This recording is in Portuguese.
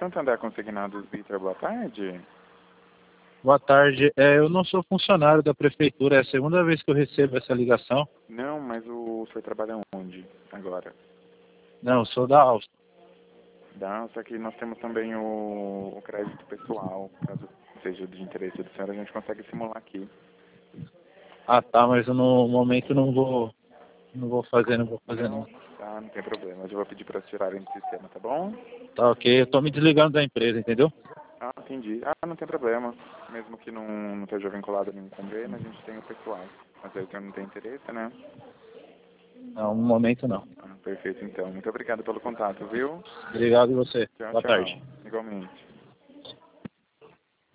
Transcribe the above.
Santander Consignados, Vitor, boa tarde. Boa tarde. Eu não sou funcionário da prefeitura, é a segunda vez que eu recebo essa ligação. Não, mas o senhor trabalha onde agora? Não, eu sou da Alsta. Só que nós temos também o crédito pessoal, caso seja de interesse do senhor, a gente consegue simular aqui. Ah, tá, mas eu no momento não vou fazer não. Tá, não tem problema, eu já vou pedir para tirarem do sistema, tá bom? Tá ok, eu tô me desligando da empresa, entendeu? Ah, entendi. Ah, não tem problema. Mesmo que não esteja vinculado a nenhum convênio, a gente tem o pessoal. Mas aí o senhor não tem interesse, né? Não, no momento não. Ah, perfeito, então. Muito obrigado pelo contato, viu? Obrigado e você. Tchau, Boa tchau. tarde. Igualmente.